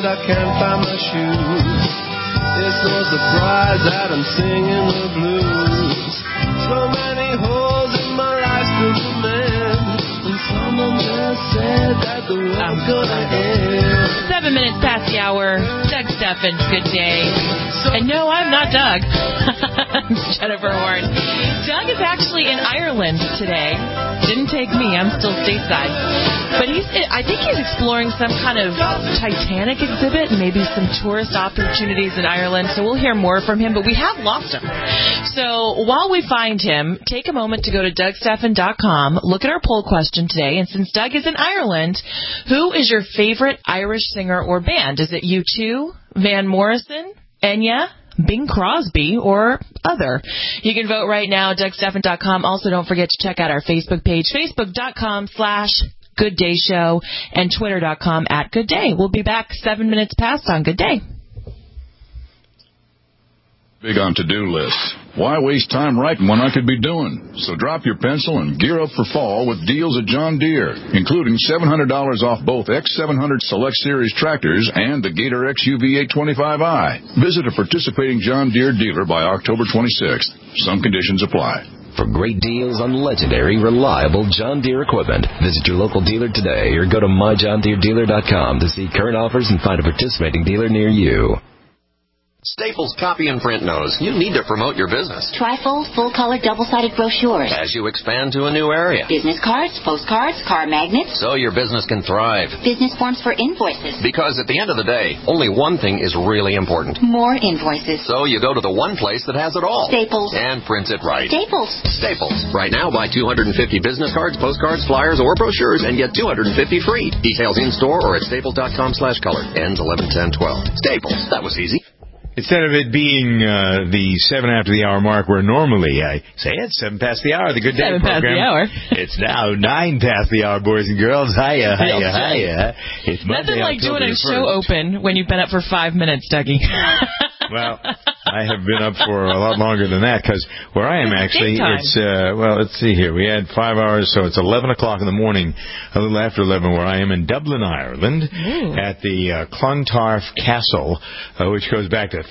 I can't find my shoes. It's no surprise that I'm singing the blues. So many holes in my life still to mend. And someone just said that the world's gonna end. 7 minutes past the hour. Doug Steffens, good day. And no, I'm not Doug. I'm Jennifer Warren. Doug is actually in Ireland today. Didn't take me. I'm still stateside. But I think he's exploring some kind of Titanic exhibit and maybe some tourist opportunities in Ireland. So we'll hear more from him. But we have lost him. So while we find him, take a moment to go to DougStephan.com. Look at our poll question today. And since Doug is in Ireland, who is your favorite Irish singer or band? Is it U2, Van Morrison, Enya, Bing Crosby, or other? You can vote right now, DougStephan.com. Also, don't forget to check out our Facebook page, Facebook.com/GoodDayShow, and Twitter.com/GoodDay. We'll be back 7 minutes past on Good Day. Big on to-do lists. Why waste time writing when I could be doing? So drop your pencil and gear up for fall with deals at John Deere, including $700 off both X700 Select Series tractors and the Gator XUV 825i. Visit a participating John Deere dealer by October 26th. Some conditions apply. For great deals on legendary, reliable John Deere equipment, visit your local dealer today or go to myjohndeeredealer.com to see current offers and find a participating dealer near you. Staples Copy and Print knows you need to promote your business. Trifold, full-color, double-sided brochures. As you expand to a new area. Business cards, postcards, car magnets. So your business can thrive. Business forms for invoices. Because at the end of the day, only one thing is really important. More invoices. So you go to the one place that has it all. Staples. And prints it right. Staples. Staples. Right now, buy 250 business cards, postcards, flyers, or brochures and get 250 free. Details in-store or at staples.com/color. Ends 11/10/12. Staples. That was easy. Instead of it being the 7 after the hour mark where normally I say it's 7 past the hour, the Good Day 7 program. past the hour. It's now 9 past the hour, boys and girls. Hiya, hiya, hiya. It's Monday, nothing like October doing a 1st. show open when you've been up for 5 minutes, Dougie. Well, I have been up for a lot longer than that because where I am actually, it's, let's see here. We had 5 hours, so it's 11 o'clock in the morning, a little after 11, where I am in Dublin, Ireland, at the Clontarf Castle, which goes back to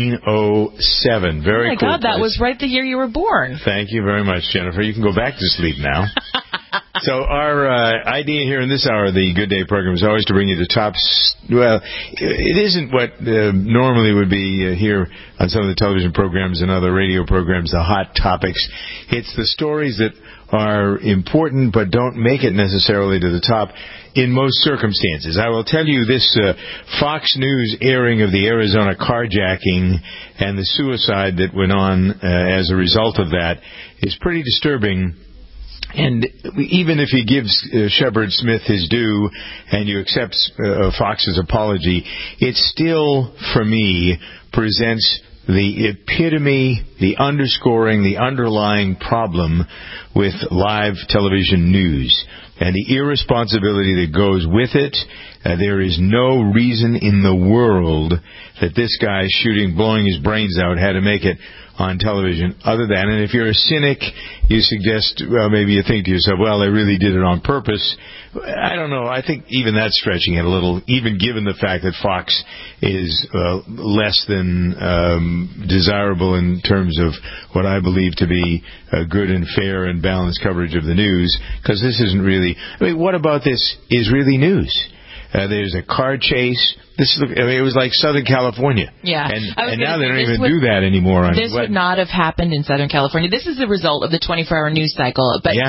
1307. Very cool. Oh, my God, that was right the year you were born. Thank you very much, Jennifer. You can go back to sleep now. So our idea here in this hour of the Good Day program is always to bring you the top. Well, it isn't what normally would be here on some of the television programs and other radio programs, the hot topics. It's the stories that are important but don't make it necessarily to the top in most circumstances. I will tell you this Fox News airing of the Arizona carjacking and the suicide that went on as a result of that is pretty disturbing. And even if he gives Shepard Smith his due and you accept Fox's apology, it still, for me, presents the epitome, the underscoring, the underlying problem with live television news and the irresponsibility that goes with it. There is no reason in the world that this guy blowing his brains out had to make it on television other than, and if you're a cynic, you suggest, well, maybe you think to yourself, well, they really did it on purpose. I don't know. I think even that's stretching it a little, even given the fact that Fox is less than desirable in terms of what I believe to be good and fair and balanced coverage of the news, because this isn't really, I mean, what about this is really news? There's a car chase. It was like Southern California. Yeah. And now they don't even do that anymore. This would not have happened in Southern California. This is the result of the 24-hour news cycle. But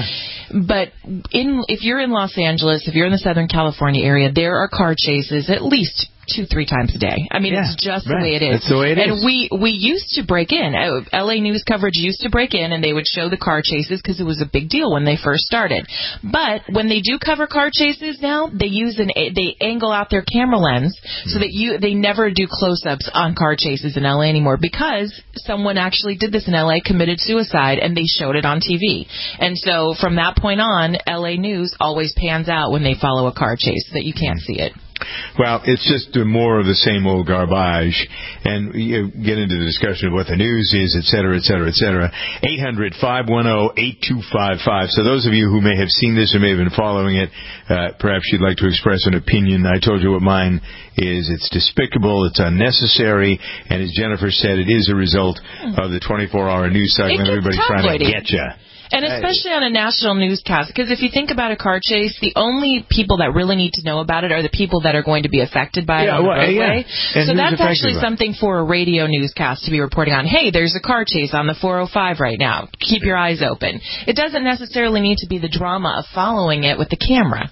if you're in Los Angeles, if you're in the Southern California area, there are car chases at least 2-3 times a day. I mean, it's just the way it is. That's the way it is. And we used to break in. LA news coverage used to break in, and they would show the car chases because it was a big deal when they first started. But when they do cover car chases now, they angle out their camera lens so that they never do close-ups on car chases in LA anymore, because someone actually did this in LA, committed suicide, and they showed it on TV. And so from that point on, LA news always pans out when they follow a car chase so that you can't see it. Well, it's just more of the same old garbage, and you get into the discussion of what the news is, et cetera, et cetera, et cetera. 800-510-8255. So those of you who may have seen this or may have been following it, perhaps you'd like to express an opinion. I told you what mine is. It's despicable, it's unnecessary, and as Jennifer said, it is a result of the 24-hour news cycle and everybody trying to get you. And especially on a national newscast, because if you think about a car chase, the only people that really need to know about it are the people that are going to be affected by it on the roadway. So that's actually something for a radio newscast to be reporting on. Hey, there's a car chase on the 405 right now. Keep your eyes open. It doesn't necessarily need to be the drama of following it with the camera.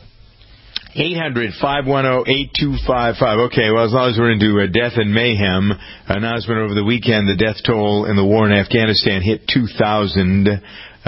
800-510-8255. Okay, well, as long as we're into death and mayhem, announcement over the weekend, the death toll in the war in Afghanistan hit 2,000.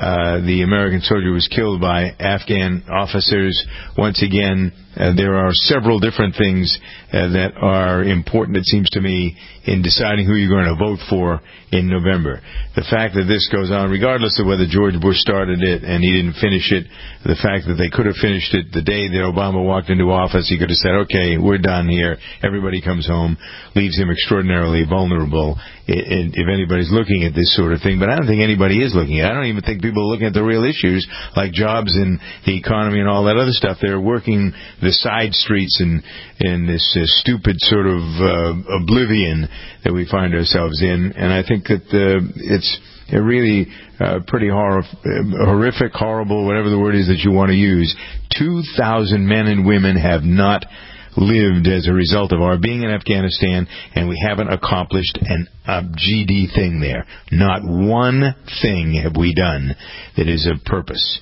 The American soldier was killed by Afghan officers. Once again, there are several different things that are important, it seems to me, in deciding who you're going to vote for in November. The fact that this goes on, regardless of whether George Bush started it and he didn't finish it, the fact that they could have finished it the day that Obama walked into office, he could have said, okay, we're done here, everybody comes home, leaves him extraordinarily vulnerable if anybody's looking at this sort of thing. But I don't think anybody is looking at it. I don't even think people are looking at the real issues like jobs and the economy and all that other stuff. They're working the side streets in this stupid sort of oblivion that we find ourselves in. And I think that it's a really pretty horrific, horrible, whatever the word is that you want to use. 2,000 men and women have not lived as a result of our being in Afghanistan, and we haven't accomplished a GD thing there. Not one thing have we done that is of purpose.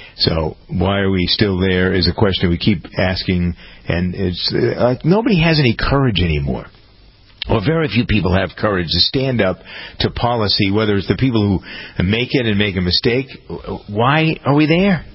So why are we still there is a question we keep asking, and it's nobody has any courage anymore. Well, very few people have courage to stand up to policy, whether it's the people who make it and make a mistake. Why are we there?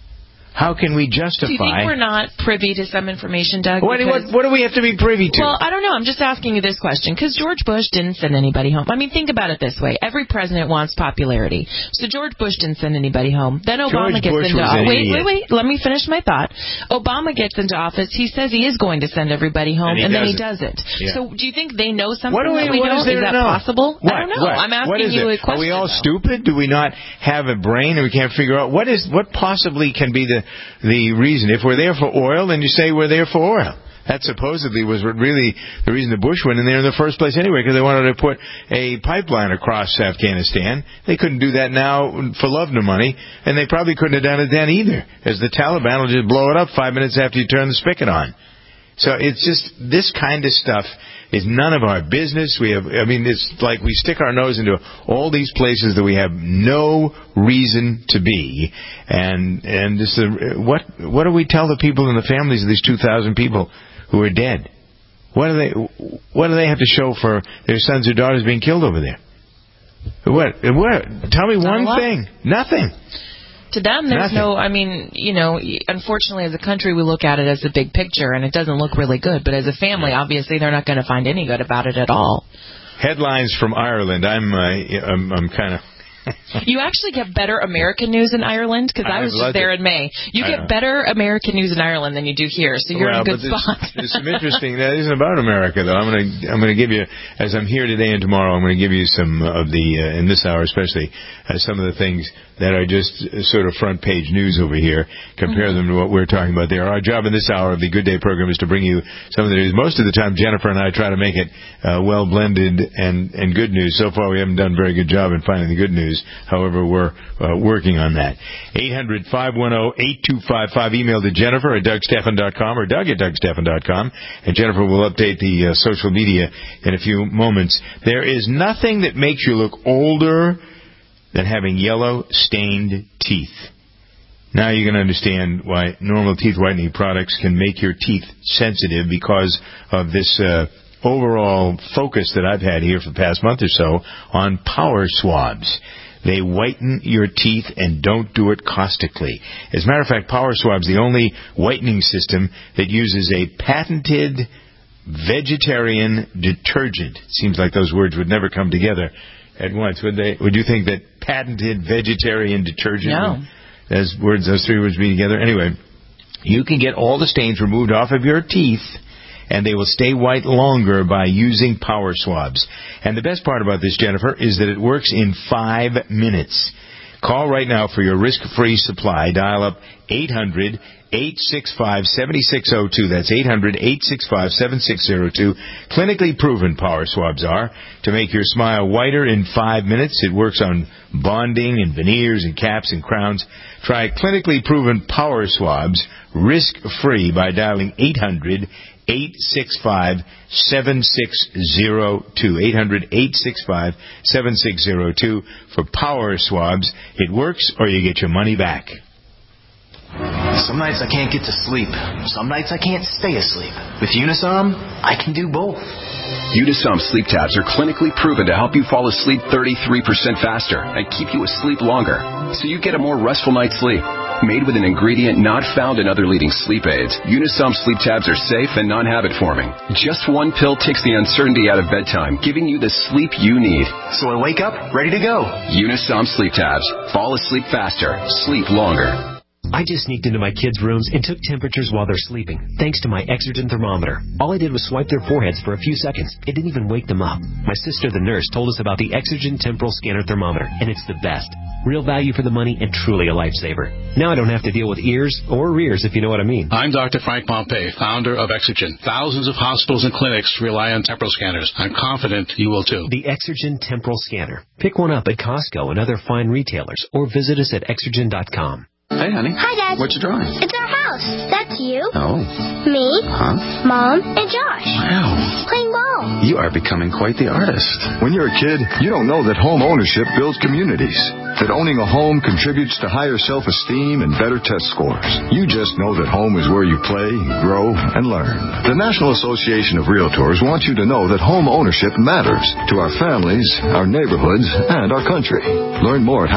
How can we justify... Do you think we're not privy to some information, Doug? What do we have to be privy to? Well, I don't know. I'm just asking you this question, because George Bush didn't send anybody home. I mean, think about it this way. Every president wants popularity. So George Bush didn't send anybody home. Then Obama gets into office. Wait. Let me finish my thought. Obama gets into office. He says he is going to send everybody home, and then he doesn't. Yeah. So do you think they know something that we don't? Is that possible? I don't know. I'm asking you a question. Are we all stupid? Do we not have a brain and we can't figure out what possibly can be the reason? If we're there for oil, then you say we're there for oil. That supposedly was really the reason the Bush went in there in the first place anyway, because they wanted to put a pipeline across Afghanistan. They couldn't do that now for love nor money, and they probably couldn't have done it then either, as the Taliban will just blow it up 5 minutes after you turn the spigot on. So it's just this kind of stuff is none of our business. It's like we stick our nose into all these places that we have no reason to be. And this, what do we tell the people and the families of these 2,000 people who are dead? What do they have to show for their sons or daughters being killed over there? What? Tell me one thing. Nothing. To them, there's unfortunately, as a country, we look at it as a big picture, and it doesn't look really good. But as a family, obviously, they're not going to find any good about it at all. Headlines from Ireland. I'm kind of... You actually get better American news in Ireland, because I was just there in May. You get better American news in Ireland than you do here, so you're in a good spot. There's some interesting. That isn't about America, though. I'm going to give you, as I'm here today and tomorrow, I'm going to give you some of the in this hour especially some of the things that are just sort of front page news over here. Compare them to what we're talking about there. Our job in this hour of the Good Day program is to bring you some of the news. Most of the time, Jennifer and I try to make it well blended and good news. So far, we haven't done a very good job in finding the good news. However, we're working on that. 800-510-8255. Email to Jennifer at DougStephan.com or Doug at DougStephan.com. And Jennifer will update the social media in a few moments. There is nothing that makes you look older than having yellow, stained teeth. Now you can understand why normal teeth whitening products can make your teeth sensitive because of this overall focus that I've had here for the past month or so on power swabs. They whiten your teeth and don't do it caustically. As a matter of fact, Power Swab's the only whitening system that uses a patented vegetarian detergent. It seems like those words would never come together at once, would they? Would you think that patented vegetarian detergent? No. Those three words be together? Anyway, you can get all the stains removed off of your teeth and they will stay white longer by using Power Swabs. And the best part about this, Jennifer, is that it works in 5 minutes. Call right now for your risk-free supply. Dial up 800-865-7602. That's 800-865-7602. Clinically proven Power Swabs are to make your smile whiter in 5 minutes. It works on bonding and veneers and caps and crowns. Try clinically proven Power Swabs risk-free by dialing 800-865-7602. 800-865-7602 for Power Swabs. It works or you get your money back. Some nights I can't get to sleep. Some nights I can't stay asleep. With Unisom, I can do both. Unisom sleep tabs are clinically proven to help you fall asleep 33% faster and keep you asleep longer, so you get a more restful night's sleep. Made with an ingredient not found in other leading sleep aids, Unisom sleep tabs are safe and non-habit forming. Just one pill takes the uncertainty out of bedtime, giving you the sleep you need. So I wake up ready to go. Unisom sleep tabs. Fall asleep faster. Sleep longer. I just sneaked into my kids' rooms and took temperatures while they're sleeping, thanks to my Exergen thermometer. All I did was swipe their foreheads for a few seconds. It didn't even wake them up. My sister, the nurse, told us about the Exergen temporal scanner thermometer, and it's the best. Real value for the money and truly a lifesaver. Now I don't have to deal with ears or rears, if you know what I mean. I'm Dr. Frank Pompey, founder of Exergen. Thousands of hospitals and clinics rely on temporal scanners. I'm confident you will too. The Exergen temporal scanner. Pick one up at Costco and other fine retailers, or visit us at Exergen.com. Hey, honey. Hi, Dad. What you drawing? It's our house. That's you. Oh. Me. Huh? Mom and Josh. Wow. Playing ball. You are becoming quite the artist. When you're a kid, you don't know that home ownership builds communities. That owning a home contributes to higher self-esteem and better test scores. You just know that home is where you play, grow, and learn. The National Association of Realtors wants you to know that home ownership matters to our families, our neighborhoods, and our country. Learn more at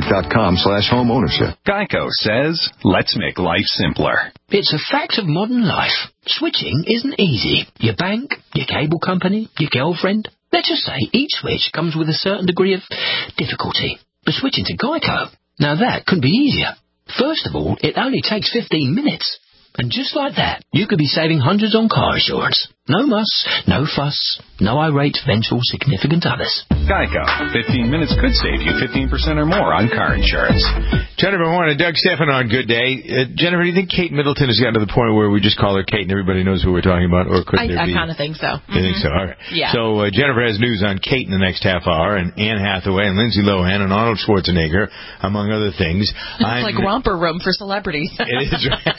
houselogic.com/homeownership. Geico says, let's make life simpler. It's a fact of modern life. Switching isn't easy. Your bank, your cable company, your girlfriend. Let's just say each switch comes with a certain degree of difficulty. But switching to Geico, now that could be easier. First of all, it only takes 15 minutes. And just like that, you could be saving hundreds on car insurance. No muss, no fuss, no irate, vengeful, significant others. Geico. 15 minutes could save you 15% or more on car insurance. Jennifer Horn and Doug Stephan on Good Day. Jennifer, do you think Kate Middleton has gotten to the point where we just call her Kate and everybody knows who we're talking about? Or could there be? I kind of think so. You think so? All right. Yeah. So Jennifer has news on Kate in the next half hour, and Anne Hathaway and Lindsay Lohan and Arnold Schwarzenegger, among other things. It's like romper room for celebrities. It is right.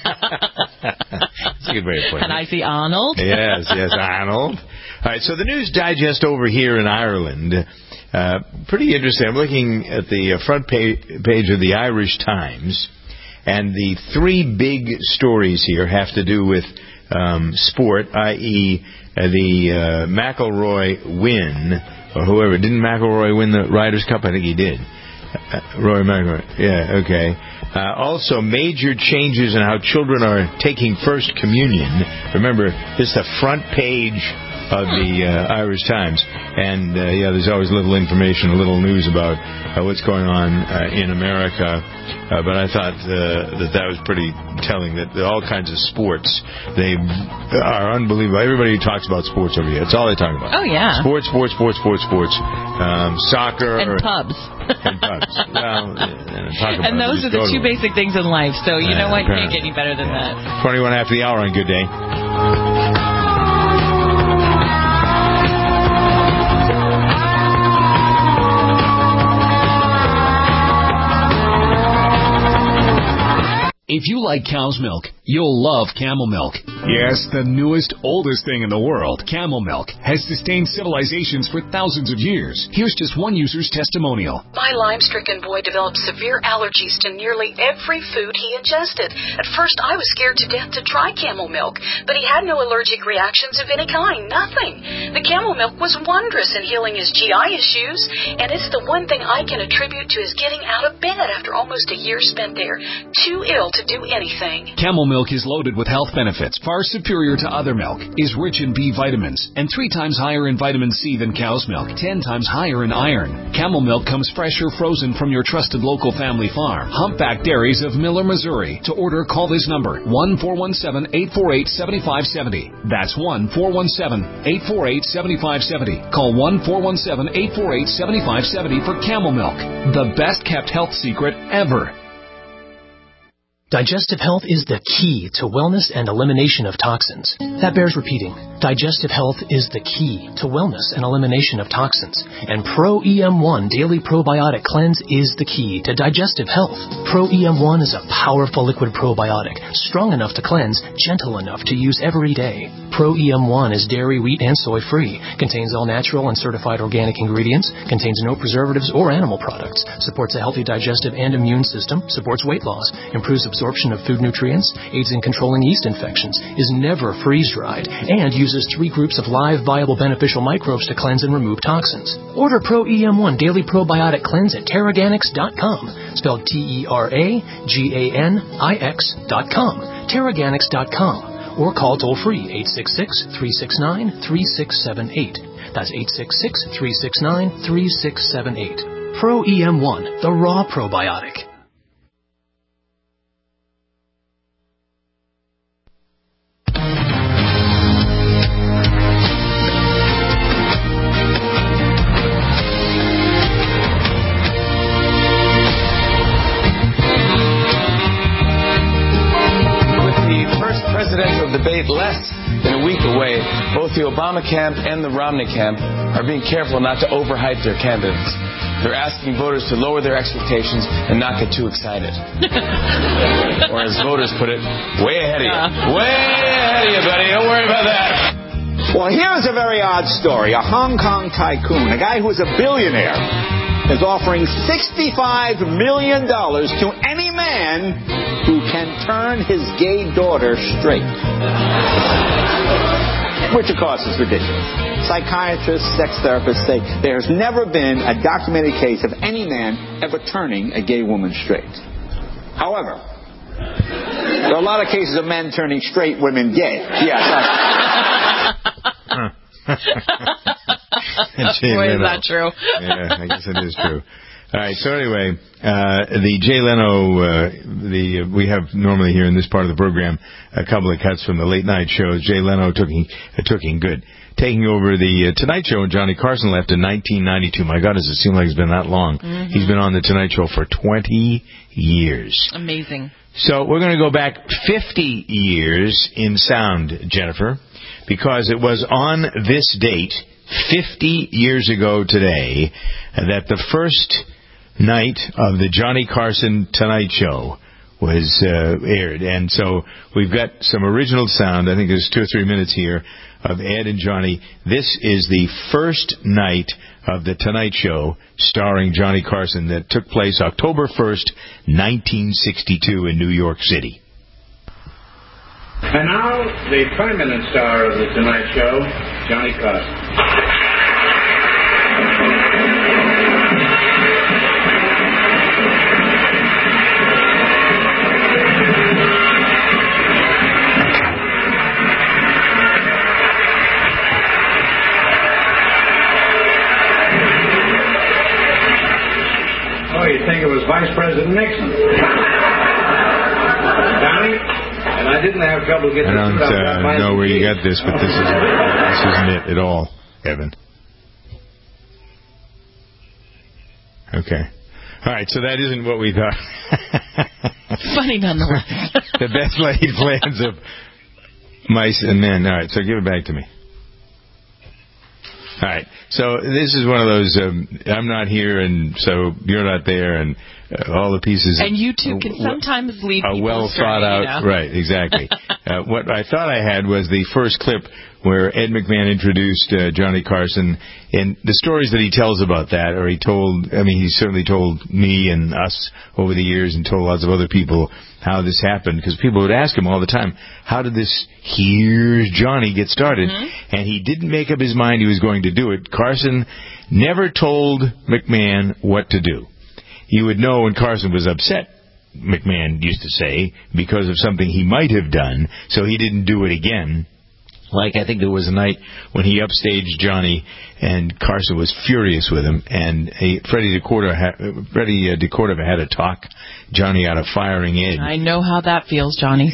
That's a good way of putting it. And I see Arnold. Yes, Arnold. All right, so the News Digest over here in Ireland, pretty interesting. I'm looking at the front page of the Irish Times, and the three big stories here have to do with sport, i.e. the McIlroy win, or whoever. Didn't McIlroy win the Ryder Cup? I think he did. Rory McIlroy. Yeah, okay. Also, major changes in how children are taking First Communion. Remember, this is the front page of the Irish Times. And, there's always a little information, a little news about what's going on in America. But I thought that was pretty telling, that all kinds of sports, they are unbelievable. Everybody talks about sports over here. That's all they talk about. Oh, yeah. Sports. Soccer. And pubs. And pubs. Well, and those are the two basic things in life. So, you know what? You can't get any better than that. 21 after the hour on Good Day. If you like cow's milk, you'll love Camel Milk. Yes, the newest, oldest thing in the world, Camel Milk, has sustained civilizations for thousands of years. Here's just one user's testimonial. My Lyme-stricken boy developed severe allergies to nearly every food he ingested. At first, I was scared to death to try Camel Milk, but he had no allergic reactions of any kind, nothing. The Camel Milk was wondrous in healing his GI issues, and it's the one thing I can attribute to his getting out of bed after almost a year spent there, too ill to do anything. Camel Milk Milk is loaded with health benefits far superior to other milk, is rich in B vitamins, and 3 times higher in vitamin C than cow's milk, 10 times higher in iron. Camel Milk comes fresh or frozen from your trusted local family farm. Humpback Dairies of Miller, Missouri. To order, call this number, 1-417-848-7570. That's 1-417-848-7570. Call 1-417-848-7570 for Camel Milk, the best kept health secret ever. Digestive health is the key to wellness and elimination of toxins. That bears repeating. Digestive health is the key to wellness and elimination of toxins. And Pro EM1 Daily Probiotic Cleanse is the key to digestive health. Pro EM1 is a powerful liquid probiotic, strong enough to cleanse, gentle enough to use every day. Pro EM1 is dairy, wheat, and soy free, contains all natural and certified organic ingredients, contains no preservatives or animal products, supports a healthy digestive and immune system, supports weight loss, improves absorption of food nutrients, aids in controlling yeast infections, is never freeze-dried, and uses 3 groups of live, viable, beneficial microbes to cleanse and remove toxins. Order Pro EM1 Daily Probiotic Cleanse at Terraganix.com, spelled Terraganix.com, Terraganix.com, or call toll-free 866-369-3678. That's 866-369-3678. Pro EM1, the raw probiotic. Debate less than a week away, both the Obama camp and the Romney camp are being careful not to overhype their candidates. They're asking voters to lower their expectations and not get too excited. Or as voters put it, way ahead of you. Way ahead of you, buddy. Don't worry about that. Well, here's a very odd story. A Hong Kong tycoon, a guy who is a billionaire, is offering $65 million to any man who can turn his gay daughter straight. Which, of course, is ridiculous. Psychiatrists, sex therapists say there's never been a documented case of any man ever turning a gay woman straight. However, there are a lot of cases of men turning straight women gay. Yes. Boy, is that true. Yeah, I guess it is true. All right, so anyway, the Jay Leno, we have normally here in this part of the program a couple of cuts from the late night shows. Jay Leno taking over the Tonight Show, and Johnny Carson left in 1992. My God, does it seem like it's been that long? Mm-hmm. He's been on the Tonight Show for 20 years. Amazing. So we're going to go back 50 years in sound, Jennifer, because it was on this date, 50 years ago today, that the first night of the Johnny Carson Tonight Show was aired. And so we've got some original sound. I think there's 2 or 3 minutes here of Ed and Johnny. This is the first night of the Tonight Show starring Johnny Carson that took place October 1st, 1962 in New York City. And now, the permanent star of the Tonight Show, Johnny Carson. Oh, you'd think it was Vice President Nixon. Johnny? And I didn't have trouble getting I don't know where you got this, but this isn't it at all, Evan. Okay. All right, so that isn't what we thought. Funny nonetheless. The best laid plans of mice and men. All right, so give it back to me. All right, so this is one of those, I'm not here and so you're not there and all the pieces. And you two can sometimes lead people well thought out, you know? Right, exactly. What I thought I had was the first clip where Ed McMahon introduced Johnny Carson and the stories that he tells about that, or he certainly told me and us over the years and told lots of other people how this happened, because people would ask him all the time, how did this Here's Johnny get started? Mm-hmm. And he didn't make up his mind he was going to do it. Carson never told McMahon what to do. You would know when Carson was upset McMahon used to say, because of something he might have done, so he didn't do it again. Like, I think there was a night when he upstaged Johnny, and Carson was furious with him, and Freddie DeCordova had to talk Johnny out of firing Ed. I know how that feels, Johnny.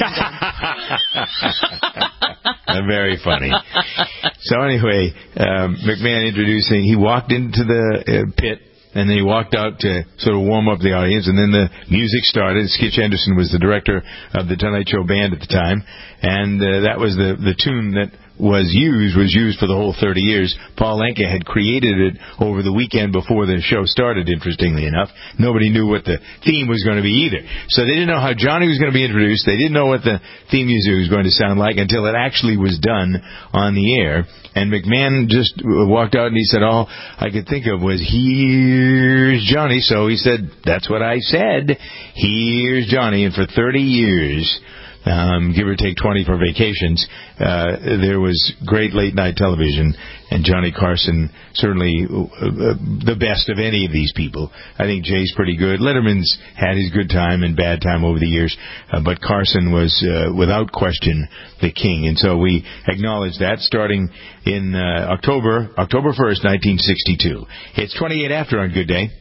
Very funny. So anyway, McMahon introducing, he walked into the pit, and then he walked out to sort of warm up the audience, and then the music started. Skitch Henderson was the director of the Tonight Show band at the time, and that was the tune that was used for the whole 30 years. Paul Anka had created it over the weekend before the show started, interestingly enough. Nobody knew what the theme was going to be either. So they didn't know how Johnny was going to be introduced. They didn't know what the theme music was going to sound like until it actually was done on the air. And McMahon just walked out and he said, all I could think of was, here's Johnny. So he said, that's what I said. Here's Johnny. And for 30 years... give or take 20 for vacations, there was great late-night television, and Johnny Carson, certainly the best of any of these people. I think Jay's pretty good. Letterman's had his good time and bad time over the years, but Carson was, without question, the king. And so we acknowledge that starting in October 1st, 1962. It's 28 after on Good Day.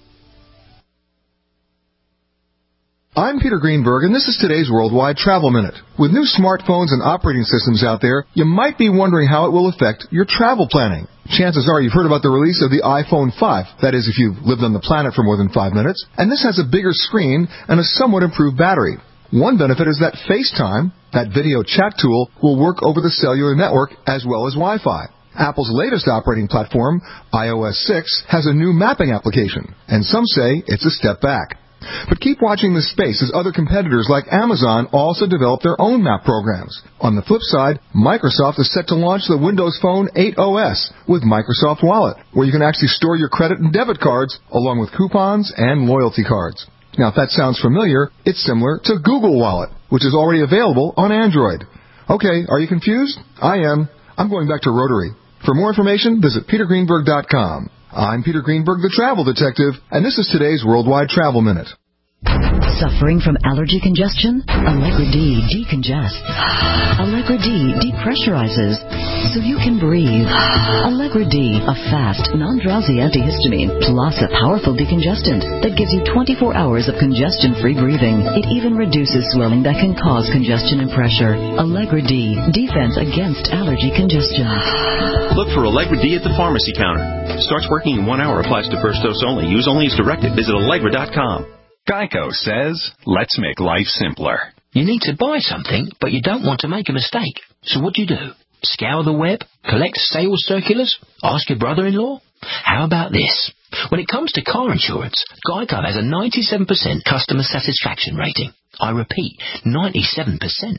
I'm Peter Greenberg, and this is today's Worldwide Travel Minute. With new smartphones and operating systems out there, you might be wondering how it will affect your travel planning. Chances are you've heard about the release of the iPhone 5, that is if you've lived on the planet for more than 5 minutes, and this has a bigger screen and a somewhat improved battery. One benefit is that FaceTime, that video chat tool, will work over the cellular network as well as Wi-Fi. Apple's latest operating platform, iOS 6, has a new mapping application, and some say it's a step back. But keep watching this space as other competitors like Amazon also develop their own map programs. On the flip side, Microsoft is set to launch the Windows Phone 8 OS with Microsoft Wallet, where you can actually store your credit and debit cards along with coupons and loyalty cards. Now, if that sounds familiar, it's similar to Google Wallet, which is already available on Android. Okay, are you confused? I am. I'm going back to Rotary. For more information, visit petergreenberg.com. I'm Peter Greenberg, the Travel Detective, and this is today's Worldwide Travel Minute. Suffering from allergy congestion? Allegra D decongests. Allegra D depressurizes so you can breathe. Allegra D, a fast, non-drowsy antihistamine, plus a powerful decongestant that gives you 24 hours of congestion-free breathing. It even reduces swelling that can cause congestion and pressure. Allegra D, defense against allergy congestion. Look for Allegra D at the pharmacy counter. Starts working in 1 hour, applies to first dose only. Use only as directed. Visit Allegra.com. Geico says, let's make life simpler. You need to buy something, but you don't want to make a mistake. So what do? Scour the web? Collect sales circulars? Ask your brother-in-law? How about this? When it comes to car insurance, Geico has a 97% customer satisfaction rating. I repeat, 97%.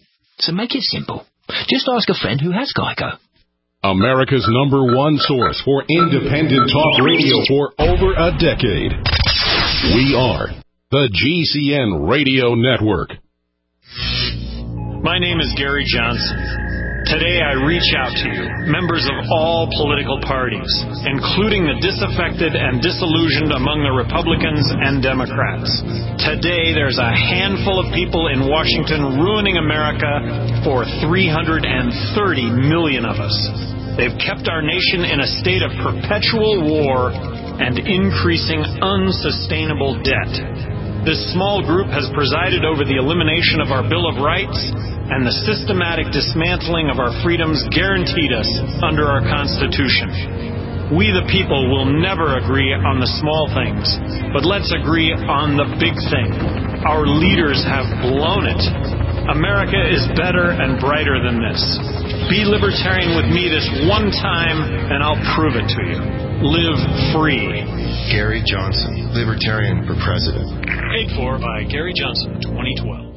So make it simple. Just ask a friend who has Geico. America's #1 source for independent talk radio for over a decade. We are the GCN Radio Network. My name is Gary Johnson. Today I reach out to you, members of all political parties, including the disaffected and disillusioned among the Republicans and Democrats. Today there's a handful of people in Washington ruining America for 330 million of us. They've kept our nation in a state of perpetual war and increasing unsustainable debt. This small group has presided over the elimination of our Bill of Rights and the systematic dismantling of our freedoms guaranteed us under our Constitution. We the people will never agree on the small things, but let's agree on the big thing. Our leaders have blown it. America is better and brighter than this. Be libertarian with me this one time, and I'll prove it to you. Live free. Gary Johnson, Libertarian for President. Paid for by Gary Johnson, 2012.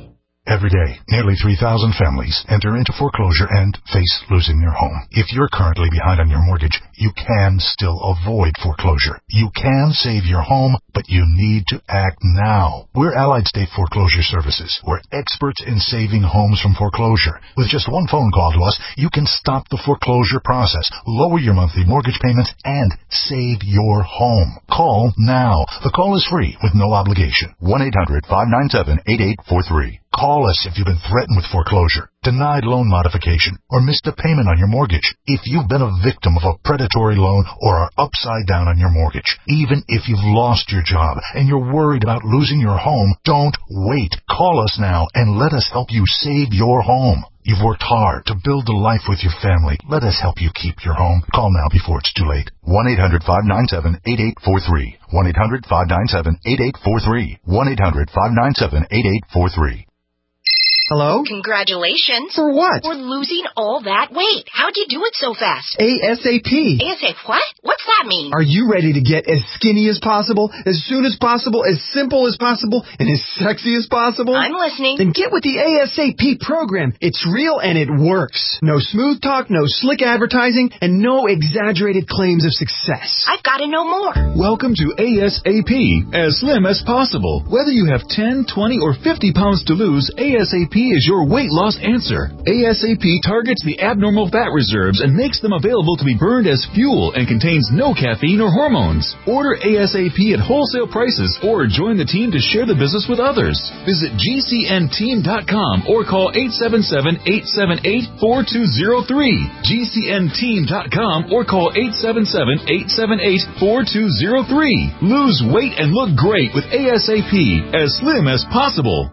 Every day, nearly 3,000 families enter into foreclosure and face losing their home. If you're currently behind on your mortgage, you can still avoid foreclosure. You can save your home, but you need to act now. We're Allied State Foreclosure Services. We're experts in saving homes from foreclosure. With just one phone call to us, you can stop the foreclosure process, lower your monthly mortgage payments, and save your home. Call now. The call is free with no obligation. 1-800-597-8843. Call us if you've been threatened with foreclosure, denied loan modification, or missed a payment on your mortgage. If you've been a victim of a predatory loan or are upside down on your mortgage, even if you've lost your job and you're worried about losing your home, don't wait. Call us now and let us help you save your home. You've worked hard to build a life with your family. Let us help you keep your home. Call now before it's too late. 1-800-597-8843. 1-800-597-8843. 1-800-597-8843. Hello? Congratulations. For what? For losing all that weight. How'd you do it so fast? ASAP. ASAP what? What's that mean? Are you ready to get as skinny as possible, as soon as possible, as simple as possible, and as sexy as possible? I'm listening. Then get with the ASAP program. It's real and it works. No smooth talk, no slick advertising, and no exaggerated claims of success. I've got to know more. Welcome to ASAP, as slim as possible. Whether you have 10, 20, or 50 pounds to lose, ASAP is your weight loss answer. ASAP targets the abnormal fat reserves and makes them available to be burned as fuel and contains no caffeine or hormones. Order ASAP at wholesale prices or join the team to share the business with others. Visit GCNteam.com or call 877-878-4203. GCNteam.com or call 877-878-4203. Lose weight and look great with ASAP, as slim as possible.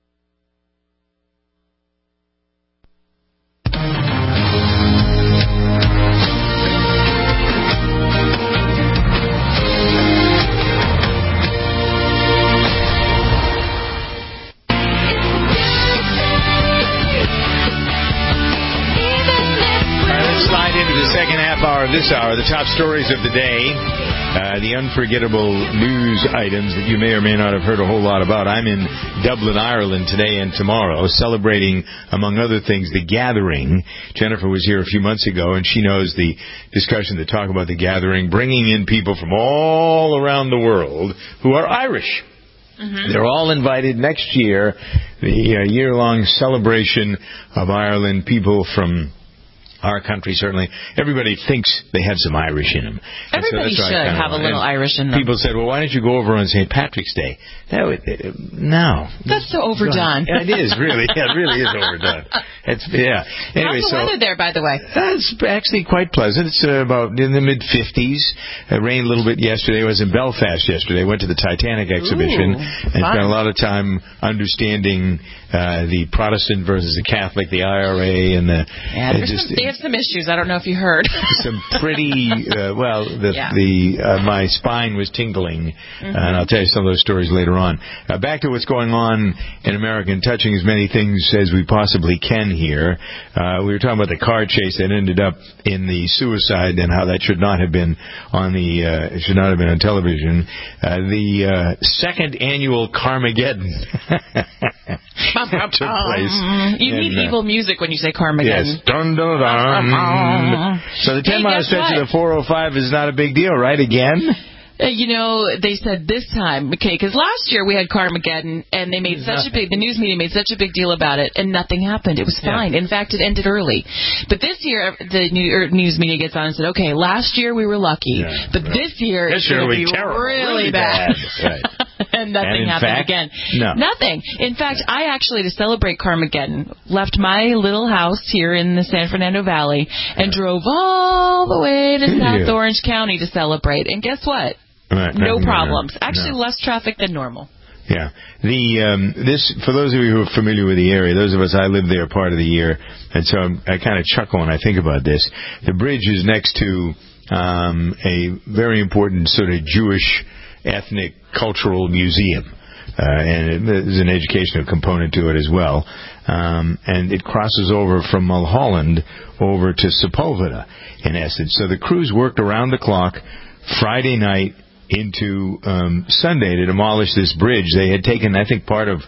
This hour, the top stories of the day, the unforgettable news items that you may or may not have heard a whole lot about. I'm in Dublin, Ireland today and tomorrow, celebrating, among other things, the Gathering. Jennifer was here a few months ago, and she knows the discussion, the talk about the Gathering, bringing in people from all around the world who are Irish. Mm-hmm. They're all invited next year, the year-long celebration of Ireland, people from our country, certainly. Everybody thinks they have some Irish in them. Everybody should have a little Irish in them. People said, well, why don't you go over on St. Patrick's Day? No. That's so overdone. Yeah, it is, really. Yeah, it really is overdone. Anyway, how's the weather there, by the way? It's actually quite pleasant. It's about in the mid-50s. It rained a little bit yesterday. I was in Belfast yesterday. Went to the Titanic exhibition and spent a lot of time understanding the Protestant versus the Catholic, the IRA, and the... They have some issues. I don't know if you heard. Some pretty... my spine was tingling, and I'll tell you some of those stories later on. Back to what's going on in America and touching as many things as we possibly can here. We were talking about the car chase that ended up in the suicide and how that should not have been on television. The second annual Carmageddon took place. You need evil music when you say Carmageddon. Yes. Dun, dun, dun. So the 10-mile stretch of the 405 is not a big deal, right? Again? They said this time, because last year we had Carmageddon, and they made the news media made such a big deal about it, and nothing happened. It was fine. In fact, it ended early. But this year, the news media gets on and said, okay, last year we were lucky, but this year it's going to be really bad. Right. And nothing happened again. No. Nothing. In fact, I actually, to celebrate Carmageddon, left my little house here in the San Fernando Valley and drove all the way to South Orange County to celebrate. And guess what? No problems. Actually, less traffic than normal. Yeah. For those of you who are familiar with the area, those of us, I live there part of the year, and so I kind of chuckle when I think about this. The bridge is next to a very important sort of Jewish ethnic cultural museum. And there's an educational component to it as well. And it crosses over from Mulholland over to Sepulveda, in essence. So the crews worked around the clock Friday night into Sunday to demolish this bridge. They had taken, I think, part of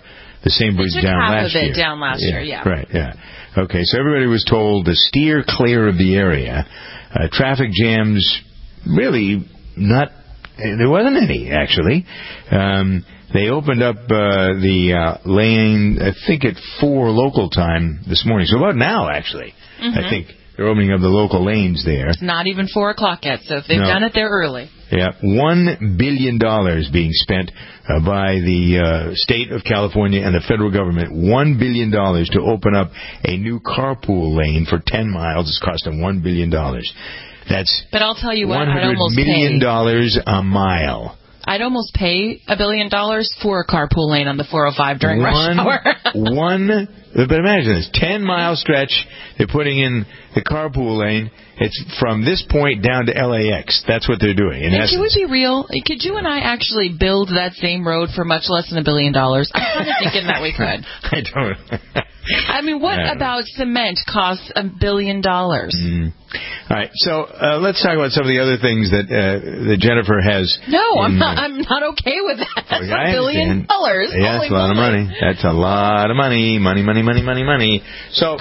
the same bridge down last year. Half of it down last year, yeah. Right, yeah. Okay, so everybody was told to steer clear of the area. Traffic jams, really not, there wasn't any, actually. They opened up the lane, I think, at 4 local time this morning. So about now, actually. Mm-hmm. I think they're opening up the local lanes there. It's not even 4 o'clock yet, so if they've done it, they're early. Yeah, $1 billion being spent by the state of California and the federal government. $1 billion to open up a new carpool lane for 10 miles. It's costing $1 billion. But I'll tell you what, $100 million a mile. I'd almost pay $1 billion for a carpool lane on the 405 during rush hour. But imagine this, 10-mile stretch, they're putting in the carpool lane. It's from this point down to LAX. That's what they're doing. And can we be real? Could you and I actually build that same road for much less than $1 billion? I'm kind of thinking that we could. I don't. I mean, what about cement costs $1 billion? Mm. All right, so let's talk about some of the other things that Jennifer has. No, I'm not okay with that. That's $1 billion. Yeah, that's a lot of money. That's a lot of money. Money. So,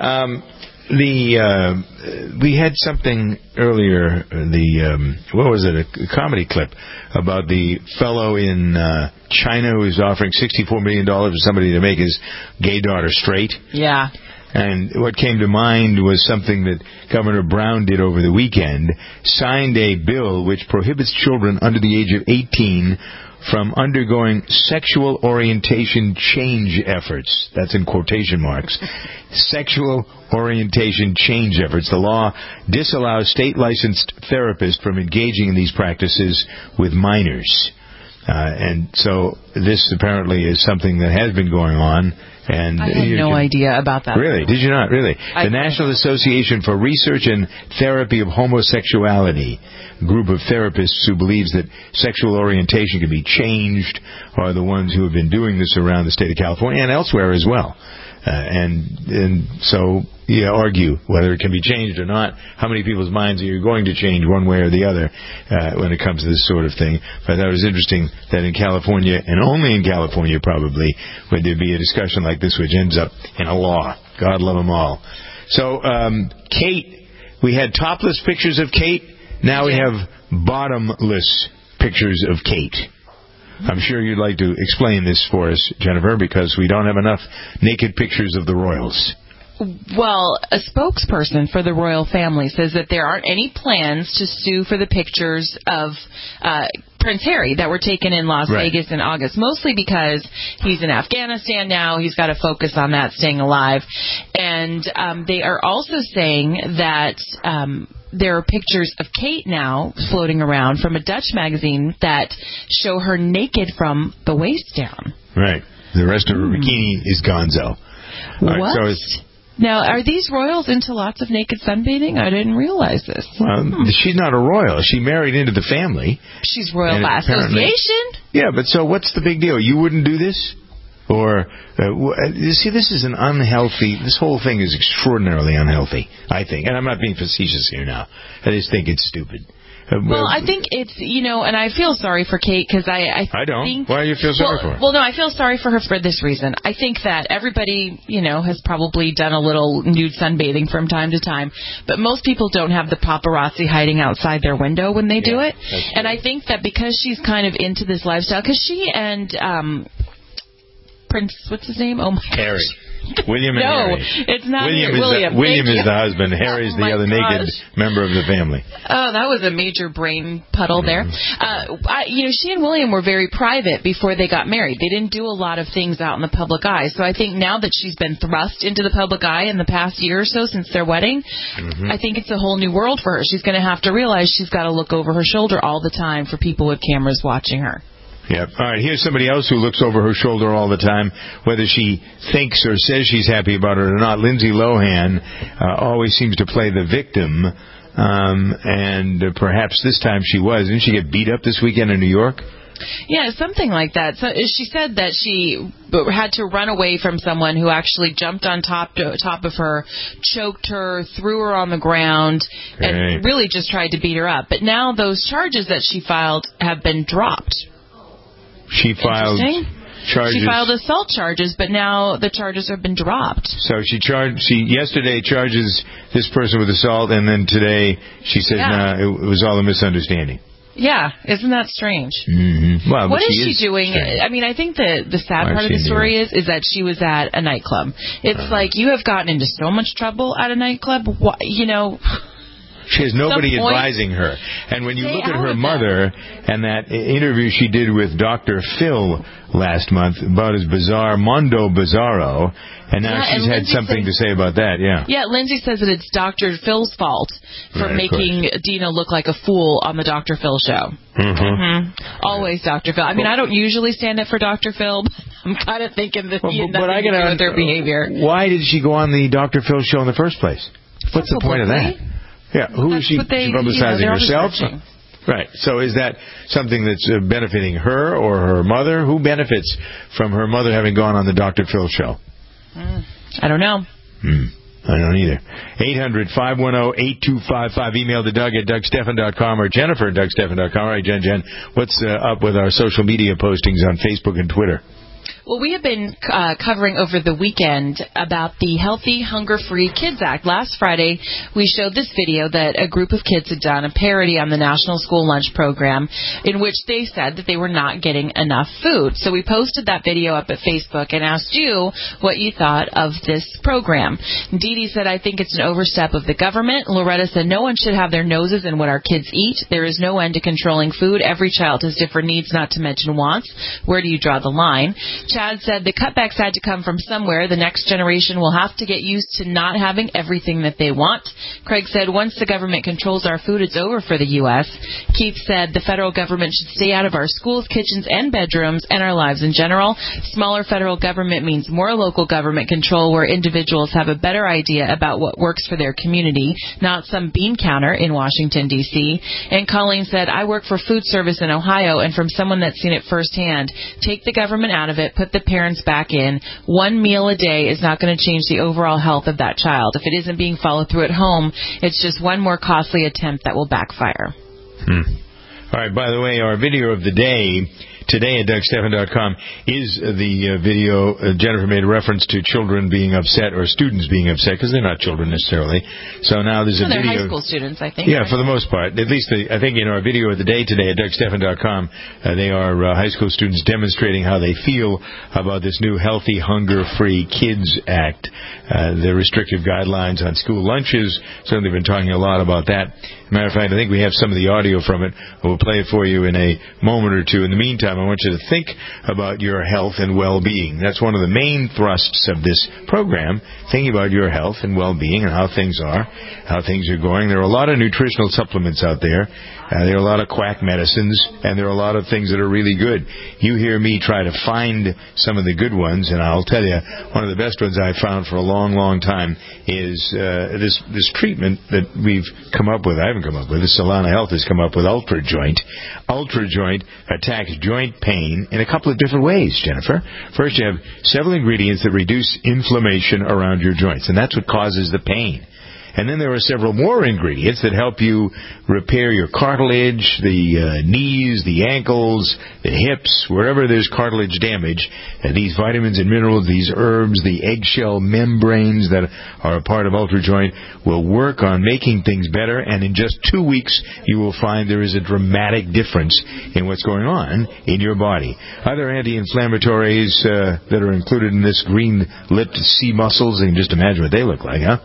we had something earlier. What was it? A comedy clip about the fellow in China who was offering $64 million for somebody to make his gay daughter straight. Yeah. And what came to mind was something that Governor Brown did over the weekend, signed a bill which prohibits children under the age of 18 from undergoing sexual orientation change efforts. That's in quotation marks. Sexual orientation change efforts. The law disallows state-licensed therapists from engaging in these practices with minors. And so this apparently is something that has been going on. And I had no idea about that. Really? Did you not? Really? The National Association for Research and Therapy of Homosexuality, group of therapists who believes that sexual orientation can be changed, are the ones who have been doing this around the state of California and elsewhere as well. And so you argue whether it can be changed or not. How many people's minds are you going to change one way or the other when it comes to this sort of thing? But that was interesting that in California, and only in California probably, would there be a discussion like this which ends up in a law. God love them all. So, Kate, we had topless pictures of Kate. Now we have bottomless pictures of Kate. I'm sure you'd like to explain this for us, Jennifer, because we don't have enough naked pictures of the royals. Well, a spokesperson for the royal family says that there aren't any plans to sue for the pictures of Prince Harry that were taken in Las Vegas in August, mostly because he's in Afghanistan now. He's got to focus on that, staying alive. And they are also saying that there are pictures of Kate now floating around from a Dutch magazine that show her naked from the waist down. Right. The rest of her bikini is gonzo. What? Now, are these royals into lots of naked sunbathing? I didn't realize this. Well, she's not a royal. She married into the family. She's royal by association? Yeah, but so what's the big deal? You wouldn't do this? Or, you see, this is an unhealthy, this whole thing is extraordinarily unhealthy, I think. And I'm not being facetious here now. I just think it's stupid. Well, I think it's, and I feel sorry for Kate because I don't. Why do you feel sorry for her? Well, no, I feel sorry for her for this reason. I think that everybody, has probably done a little nude sunbathing from time to time, but most people don't have the paparazzi hiding outside their window when they do it. And I think that because she's kind of into this lifestyle, because she and Prince, what's his name? Oh, my gosh. Harry. William and Harry. No, it's not William. William is the husband. Harry's the other naked member of the family. Oh, that was a major brain puddle there. She and William were very private before they got married. They didn't do a lot of things out in the public eye. So I think now that she's been thrust into the public eye in the past year or so since their wedding, I think it's a whole new world for her. She's going to have to realize she's got to look over her shoulder all the time for people with cameras watching her. Yep. All right, here's somebody else who looks over her shoulder all the time, whether she thinks or says she's happy about it or not. Lindsay Lohan always seems to play the victim, and perhaps this time she was. Didn't she get beat up this weekend in New York? Yeah, something like that. So she said that she had to run away from someone who actually jumped on top of her, choked her, threw her on the ground, and really just tried to beat her up. But now those charges that she filed have been dropped. She filed Charges. She filed assault charges, but now the charges have been dropped. So she yesterday charges this person with assault, and then today she says, it was all a misunderstanding. Yeah, isn't that strange? Mm-hmm. Well, what is she doing? Strange. I mean, I think the sad part of the story is that she was at a nightclub. It's like you have gotten into so much trouble at a nightclub. She has nobody advising her. And when you look at her mother and that interview she did with Dr. Phil last month about his bizarre Mondo Bizarro, and now she's had something to say about that, Yeah, Lindsay says that it's Dr. Phil's fault for making Dina look like a fool on the Dr. Phil show. Mm-hmm. Always Dr. Phil. I mean, I don't usually stand up for Dr. Phil, but I'm kind of thinking that he had nothing to do with their behavior. Why did she go on the Dr. Phil show in the first place? What's the point of that? Yeah, who is she publicizing herself? Right. So is that something that's benefiting her or her mother? Who benefits from her mother having gone on the Dr. Phil show? I don't know. I don't either. 800-510-8255. Email to Doug at DougStephan.com or Jennifer at DougStephan.com. All right, Jen, what's up with our social media postings on Facebook and Twitter? Well, we have been covering over the weekend about the Healthy, Hunger-Free Kids Act. Last Friday, we showed this video that a group of kids had done, a parody on the National School Lunch Program, in which they said that they were not getting enough food. So we posted that video up at Facebook and asked you what you thought of this program. Dee Dee said, I think it's an overstep of the government. Loretta said, no one should have their noses in what our kids eat. There is no end to controlling food. Every child has different needs, not to mention wants. Where do you draw the line? Chad said the cutbacks had to come from somewhere. The next generation will have to get used to not having everything that they want. Craig said once the government controls our food, it's over for the U.S. Keith said the federal government should stay out of our schools, kitchens, and bedrooms and our lives in general. Smaller federal government means more local government control where individuals have a better idea about what works for their community, not some bean counter in Washington, D.C. And Colleen said, I work for food service in Ohio, and from someone that's seen it firsthand, take the government out of it, put the parents back in. One meal a day is not going to change the overall health of that child. If it isn't being followed through at home, it's just one more costly attempt that will backfire. All right, by the way, our video of the day today at DougStephan.com is the video Jennifer made a reference to children being upset or students being upset because they're not children necessarily. So now there's a video. They're high school students, I think. Yeah, for the most part. At least I think in our video of the day today at DougStephan.com, they are high school students demonstrating how they feel about this new Healthy, Hunger-Free Kids Act. The restrictive guidelines on school lunches. Certainly been talking a lot about that. Matter of fact, I think we have some of the audio from it. We'll play it for you in a moment or two. In the meantime, I want you to think about your health and well-being. That's one of the main thrusts of this program, thinking about your health and well-being and how things are, how things are going. There are a lot of nutritional supplements out there. There are a lot of quack medicines, and there are a lot of things that are really good. You hear me try to find some of the good ones, and I'll tell you, one of the best ones I've found for a long, long time is this treatment that we've come up with. I haven't come up with it. Solana Health has come up with UltraJoint. UltraJoint attacks joint pain in a couple of different ways, Jennifer. First, you have several ingredients that reduce inflammation around your joints, and that's what causes the pain. And then there are several more ingredients that help you repair your cartilage, the knees, the ankles, the hips, wherever there's cartilage damage. And these vitamins and minerals, these herbs, the eggshell membranes that are a part of UltraJoint will work on making things better. And in just 2 weeks, you will find there is a dramatic difference in what's going on in your body. Other anti-inflammatories that are included in this green-lipped sea mussels, you can just imagine what they look like, huh?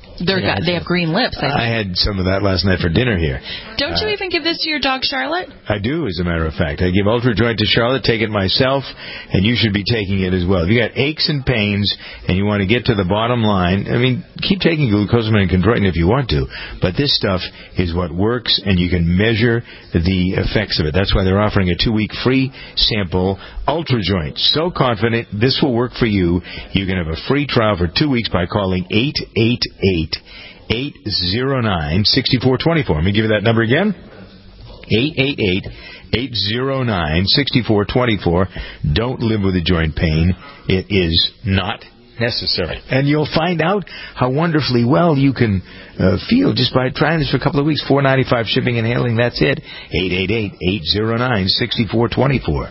They have green lips. I had some of that last night for dinner here. Don't you even give this to your dog, Charlotte? I do, as a matter of fact. I give UltraJoint to Charlotte, take it myself, and you should be taking it as well. If you got aches and pains and you want to get to the bottom line, I mean, keep taking glucosamine and chondroitin if you want to, but this stuff is what works, and you can measure the effects of it. That's why they're offering a 2-week free sample, UltraJoint. So confident this will work for you. You can have a free trial for 2 weeks by calling 888-809-6424. Let me give you that number again. 888-809-6424. Don't live with a joint pain. It is not necessary. And you'll find out how wonderfully well you can feel just by trying this for a couple of weeks. $4.95 shipping and handling. That's it. 888-809-6424.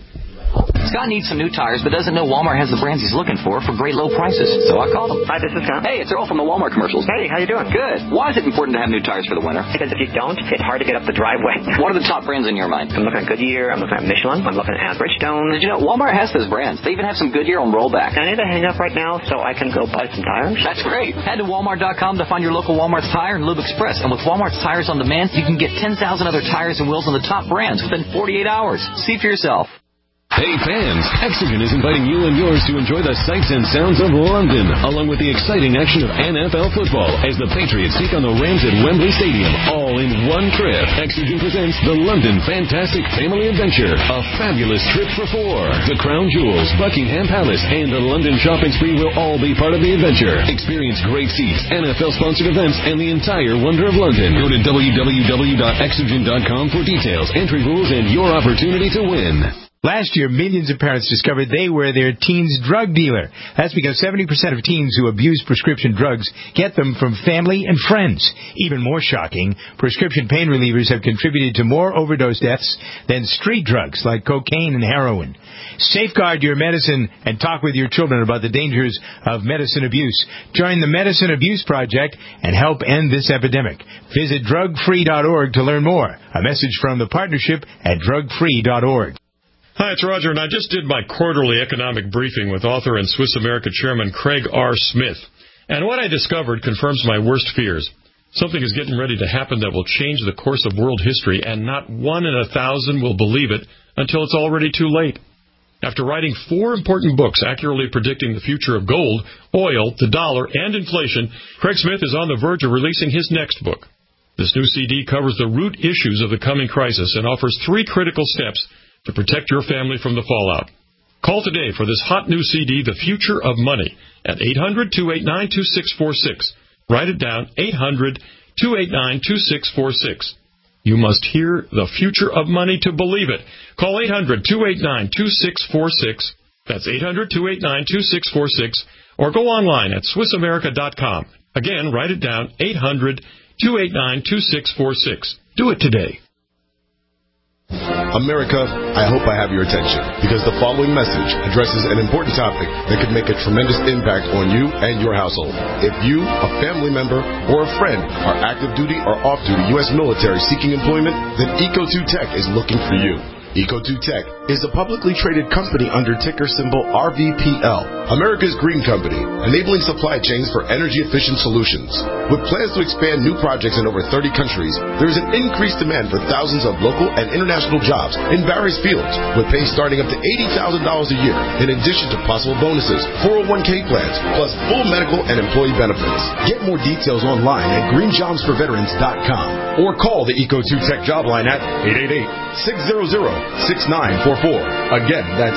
Scott needs some new tires, but doesn't know Walmart has the brands he's looking for great low prices. So I called him. Hi, this is Scott. Hey, it's Earl from the Walmart commercials. Hey, how you doing? Good. Why is it important to have new tires for the winter? Because if you don't, it's hard to get up the driveway. What are the top brands in your mind? I'm looking at Goodyear. I'm looking at Michelin. I'm looking at Bridgestone. Did you know Walmart has those brands? They even have some Goodyear on rollback. I need to hang up right now so I can go buy some tires. That's great. Head to Walmart.com to find your local Walmart's Tire and Lube Express. And with Walmart's Tires on Demand, you can get 10,000 other tires and wheels on the top brands within 48 hours. See for yourself. Hey fans, Exogen is inviting you and yours to enjoy the sights and sounds of London, along with the exciting action of NFL football as the Patriots take on the Rams at Wembley Stadium, all in one trip. Exogen presents the London Fantastic Family Adventure, a fabulous trip for four. The Crown Jewels, Buckingham Palace, and the London shopping spree will all be part of the adventure. Experience great seats, NFL-sponsored events, and the entire wonder of London. Go to www.exogen.com for details, entry rules, and your opportunity to win. Last year, millions of parents discovered they were their teen's drug dealer. That's because 70% of teens who abuse prescription drugs get them from family and friends. Even more shocking, prescription pain relievers have contributed to more overdose deaths than street drugs like cocaine and heroin. Safeguard your medicine and talk with your children about the dangers of medicine abuse. Join the Medicine Abuse Project and help end this epidemic. Visit drugfree.org to learn more. A message from the partnership at drugfree.org. Hi, it's Roger, and I just did my quarterly economic briefing with author and Swiss America chairman Craig R. Smith. And what I discovered confirms my worst fears. Something is getting ready to happen that will change the course of world history, and not 1 in 1,000 will believe it until it's already too late. After writing 4 important books accurately predicting the future of gold, oil, the dollar, and inflation, Craig Smith is on the verge of releasing his next book. This new CD covers the root issues of the coming crisis and offers 3 critical steps to protect your family from the fallout. Call today for this hot new CD, The Future of Money, at 800-289-2646. Write it down, 800-289-2646. You must hear The Future of Money to believe it. Call 800-289-2646. That's 800-289-2646. Or go online at SwissAmerica.com. Again, write it down, 800-289-2646. Do it today. America, I hope I have your attention, because the following message addresses an important topic that could make a tremendous impact on you and your household. If you, a family member, or a friend are active duty or off-duty U.S. military seeking employment, then Eco2 Tech is looking for you. Eco2 Tech is a publicly traded company under ticker symbol RVPL, America's green company, enabling supply chains for energy-efficient solutions. With plans to expand new projects in over 30 countries, there is an increased demand for thousands of local and international jobs in various fields, with pay starting up to $80,000 a year, in addition to possible bonuses, 401k plans, plus full medical and employee benefits. Get more details online at greenjobsforveterans.com or call the Eco2 Tech job line at 888-600-6944. Again, that's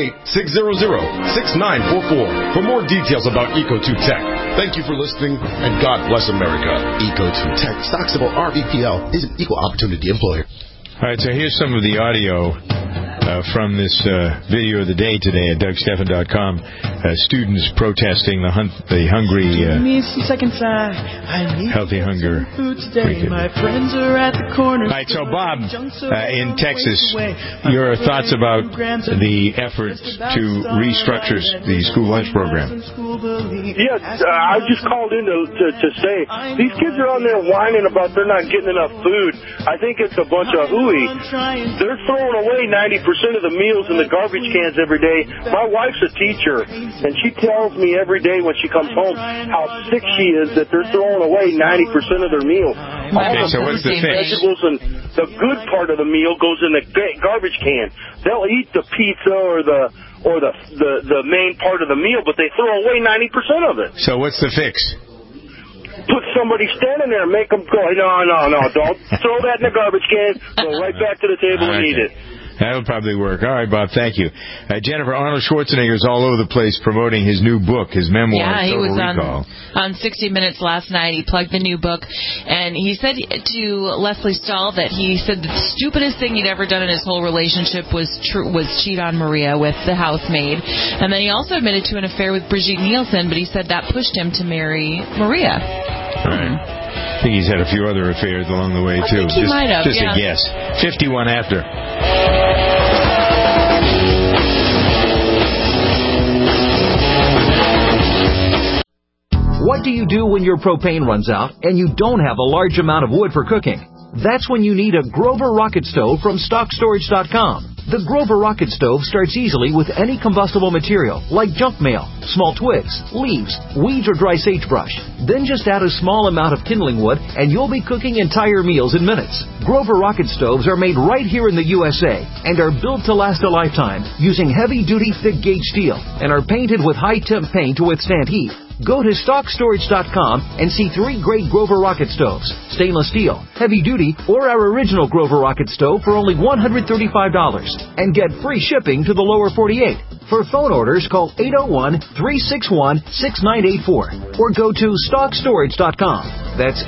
888-600-6944 for more details about Eco2 Tech. Thank you for listening, and God bless America. Eco2 Tech, stock symbol RVPL, is an equal opportunity employer. All right, so here's some of the audio from this video of the day today at DougStephan.com. Students protesting the hungry, Give me some seconds, I need healthy hunger. Food today. My friends are at the corner. All right, so Bob, in Texas, your thoughts about the effort to restructure the school lunch program? Yes, I just called in to say, these kids are on there whining about they're not getting enough food. I think it's a bunch of hooey. They're throwing away 90% of the meals in the garbage cans every day. My wife's a teacher, and she tells me every day when she comes home how sick she is that they're throwing away 90% of their meals. Okay, so what's the fix? Vegetables and the good part of the meal goes in the garbage can. They'll eat the pizza or the main part of the meal, but they throw away 90% of it. So what's the fix? Put somebody standing there and make them go, no, don't throw that in the garbage can. Go right back to the table and eat it. That'll probably work. All right, Bob, thank you. Jennifer, Arnold Schwarzenegger's all over the place promoting his new book, his memoir, Yeah, he was Recall. on 60 Minutes last night. He plugged the new book, and he said to Leslie Stahl that he said the stupidest thing he'd ever done in his whole relationship was cheat on Maria with the housemaid. And then he also admitted to an affair with Brigitte Nielsen, but he said that pushed him to marry Maria. All right. I think he's had a few other affairs along the way, too. I think he might have, just a guess. 51 after. What do you do when your propane runs out and you don't have a large amount of wood for cooking? That's when you need a Grover Rocket Stove from StockStorage.com. The Grover Rocket Stove starts easily with any combustible material, like junk mail, small twigs, leaves, weeds, or dry sagebrush. Then just add a small amount of kindling wood, and you'll be cooking entire meals in minutes. Grover Rocket Stoves are made right here in the USA and are built to last a lifetime using heavy-duty thick-gauge steel and are painted with high-temp paint to withstand heat. Go to StockStorage.com and see 3 great Grover Rocket Stoves, stainless steel, heavy duty, or our original Grover Rocket Stove for only $135 and get free shipping to the lower 48. For phone orders, call 801-361-6984 or go to StockStorage.com. That's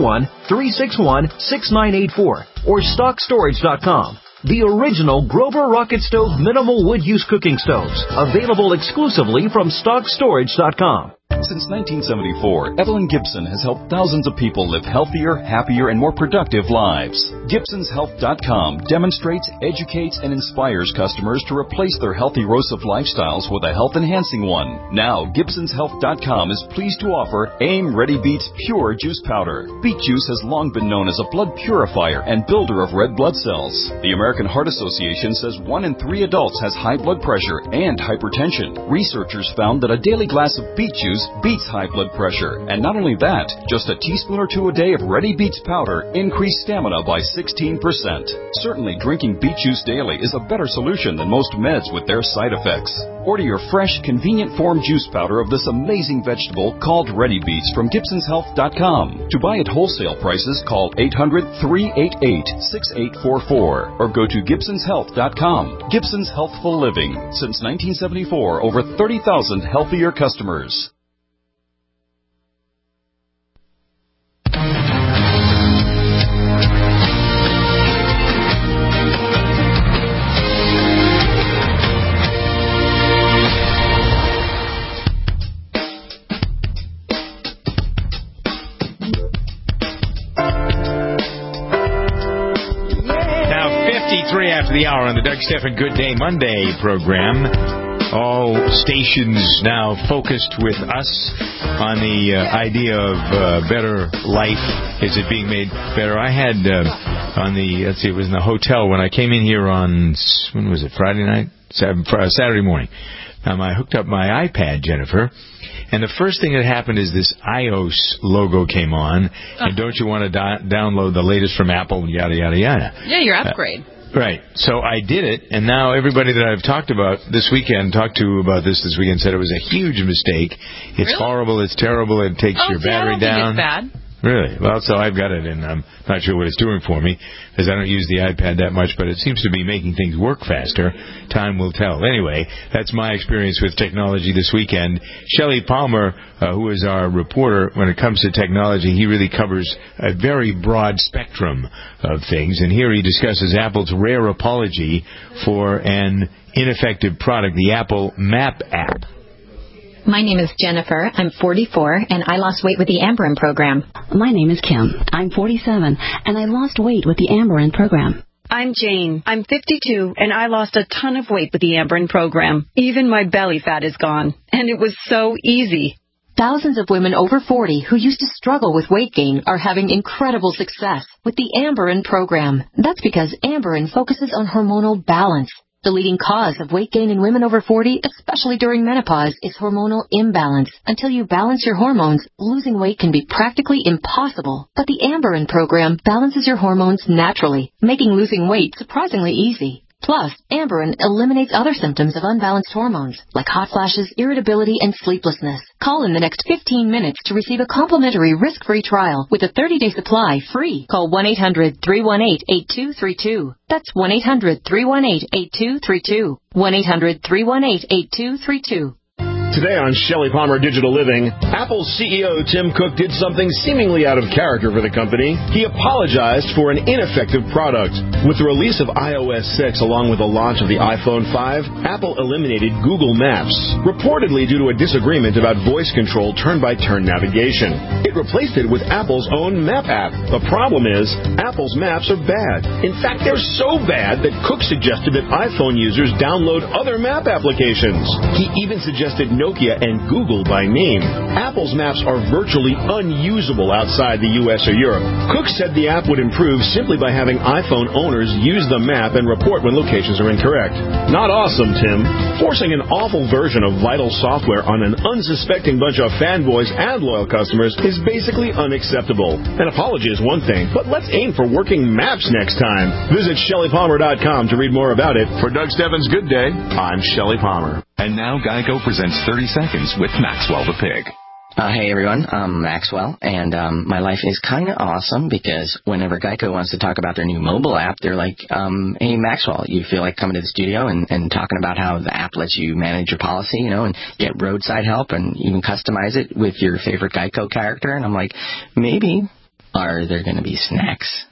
801-361-6984 or StockStorage.com. The original Grover Rocket Stove minimal wood use cooking stoves, available exclusively from StockStorage.com. Since 1974, Evelyn Gibson has helped thousands of people live healthier, happier, and more productive lives. GibsonsHealth.com demonstrates, educates, and inspires customers to replace their healthy erosive lifestyles with a health-enhancing one. Now, GibsonsHealth.com is pleased to offer AIM Ready Beets Pure Juice Powder. Beet juice has long been known as a blood purifier and builder of red blood cells. The American Heart Association says 1 in 3 adults has high blood pressure and hypertension. Researchers found that a daily glass of beet juice beats high blood pressure. And not only that, just a teaspoon or 2 a day of Ready Beets powder increased stamina by 16%. Certainly, drinking beet juice daily is a better solution than most meds with their side effects. Order your fresh, convenient form juice powder of this amazing vegetable called Ready Beets from GibsonsHealth.com. To buy at wholesale prices, call 800-388-6844 or go to GibsonsHealth.com. Gibson's Healthful Living. Since 1974, over 30,000 healthier customers. After the hour on the Doug Stephan Good Day Monday program. All stations now focused with us on the idea of better life. Is it being made better? I had it was in the hotel when I came in here on, when was it, Friday night? Saturday morning. I hooked up my iPad, Jennifer, and the first thing that happened is this iOS logo came on, and don't you want to download the latest from Apple, yada, yada, yada. Yeah, your upgrade. Right. So I did it, and now everybody that I've talked to about this weekend said it was a huge mistake. It's really? Horrible. It's terrible. It takes your battery down. I don't think it's bad. Really? Well, so I've got it, and I'm not sure what it's doing for me, because I don't use the iPad that much, but it seems to be making things work faster. Time will tell. Anyway, that's my experience with technology this weekend. Shelley Palmer, who is our reporter when it comes to technology, he really covers a very broad spectrum of things, and here he discusses Apple's rare apology for an ineffective product, the Apple Map app. My name is Jennifer. I'm 44, and I lost weight with the Amberen program. My name is Kim. I'm 47, and I lost weight with the Amberen program. I'm Jane. I'm 52, and I lost a ton of weight with the Amberen program. Even my belly fat is gone, and it was so easy. Thousands of women over 40 who used to struggle with weight gain are having incredible success with the Amberen program. That's because Amberen focuses on hormonal balance. The leading cause of weight gain in women over 40, especially during menopause, is hormonal imbalance. Until you balance your hormones, losing weight can be practically impossible. But the Amberen program balances your hormones naturally, making losing weight surprisingly easy. Plus, Amberen eliminates other symptoms of unbalanced hormones, like hot flashes, irritability, and sleeplessness. Call in the next 15 minutes to receive a complimentary risk-free trial with a 30-day supply free. Call 1-800-318-8232. That's 1-800-318-8232. 1-800-318-8232. Today on Shelley Palmer Digital Living, Apple's CEO Tim Cook did something seemingly out of character for the company. He apologized for an ineffective product. With the release of iOS 6 along with the launch of the iPhone 5, Apple eliminated Google Maps, reportedly due to a disagreement about voice control turn-by-turn navigation. It replaced it with Apple's own Map app. The problem is, Apple's maps are bad. In fact, they're so bad that Cook suggested that iPhone users download other map applications. He even suggested Nokia and Google by name. Apple's maps are virtually unusable outside the U.S. or Europe. Cook said the app would improve simply by having iPhone owners use the map and report when locations are incorrect. Not awesome, Tim. Forcing an awful version of vital software on an unsuspecting bunch of fanboys and loyal customers is basically unacceptable. An apology is one thing, but let's aim for working maps next time. Visit ShellyPalmer.com to read more about it. For Doug Stebbins' Good Day, I'm Shelly Palmer. And now Geico presents 30 Seconds with Maxwell the Pig. Hey everyone, I'm Maxwell, and my life is kind of awesome because whenever Geico wants to talk about their new mobile app, they're like, hey Maxwell, you feel like coming to the studio and talking about how the app lets you manage your policy, you know, and get roadside help and even customize it with your favorite Geico character? And I'm like, maybe. Are there going to be snacks?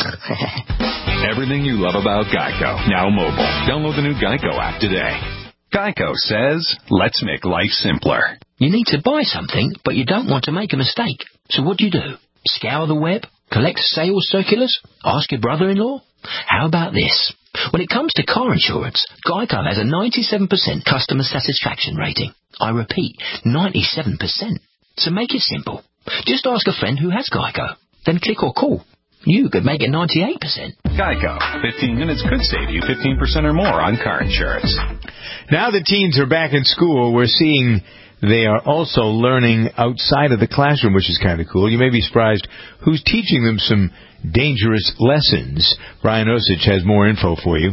Everything you love about Geico, now mobile. Download the new Geico app today. Geico says, let's make life simpler. You need to buy something, but you don't want to make a mistake. So what do? Scour the web? Collect sales circulars? Ask your brother-in-law? How about this? When it comes to car insurance, Geico has a 97% customer satisfaction rating. I repeat, 97%. So make it simple. Just ask a friend who has Geico. Then click or call. You could make it 98%. Geico. 15 minutes could save you 15% or more on car insurance. Now the teens are back in school, we're seeing they are also learning outside of the classroom, which is kind of cool. You may be surprised who's teaching them some dangerous lessons. Brian Osich has more info for you.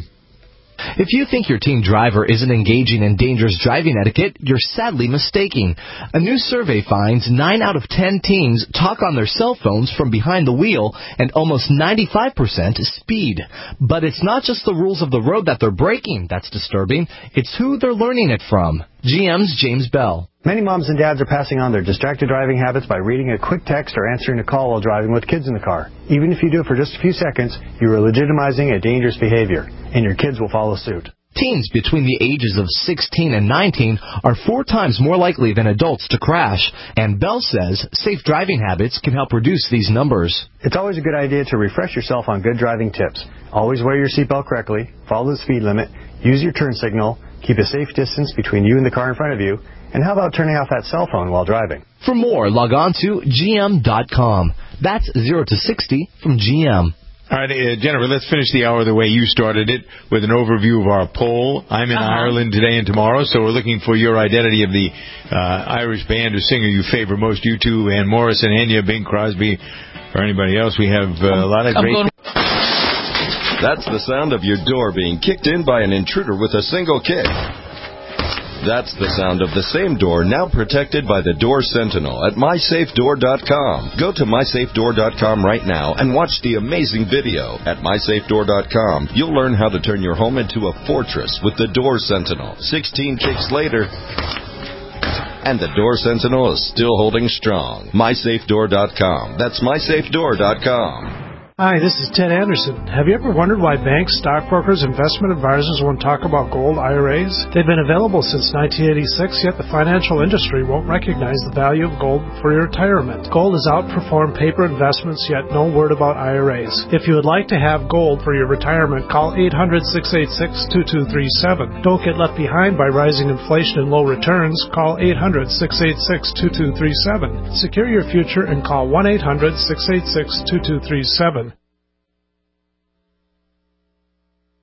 If you think your teen driver isn't engaging in dangerous driving etiquette, you're sadly mistaken. A new survey finds 9 out of 10 teens talk on their cell phones from behind the wheel, and almost 95% speed. But it's not just the rules of the road that they're breaking that's disturbing, it's who they're learning it from. GM's James Bell. Many moms and dads are passing on their distracted driving habits by reading a quick text or answering a call while driving with kids in the car. Even if you do it for just a few seconds, you are legitimizing a dangerous behavior, and your kids will follow suit. Teens between the ages of 16 and 19 are 4 times more likely than adults to crash, and Bell says safe driving habits can help reduce these numbers. It's always a good idea to refresh yourself on good driving tips. Always wear your seatbelt correctly, follow the speed limit, use your turn signal, keep a safe distance between you and the car in front of you, and how about turning off that cell phone while driving? For more, log on to gm.com. That's 0 to 60 from GM. All right, Jennifer, let's finish the hour the way you started it with an overview of our poll. I'm in Ireland today and tomorrow, so we're looking for your identity of the Irish band or singer you favor most. You two, Van Morrison, Enya, Bing Crosby, or anybody else. We have a lot of great... That's the sound of your door being kicked in by an intruder with a single kick. That's the sound of the same door now protected by the Door Sentinel at MySafeDoor.com. Go to MySafeDoor.com right now and watch the amazing video. At MySafeDoor.com, you'll learn how to turn your home into a fortress with the Door Sentinel. 16 kicks later, and the Door Sentinel is still holding strong. MySafeDoor.com. That's MySafeDoor.com. Hi, this is Ted Anderson. Have you ever wondered why banks, stockbrokers, investment advisors won't talk about gold IRAs? They've been available since 1986, yet the financial industry won't recognize the value of gold for your retirement. Gold has outperformed paper investments, yet no word about IRAs. If you would like to have gold for your retirement, call 800-686-2237. Don't get left behind by rising inflation and low returns. Call 800-686-2237. Secure your future and call 1-800-686-2237.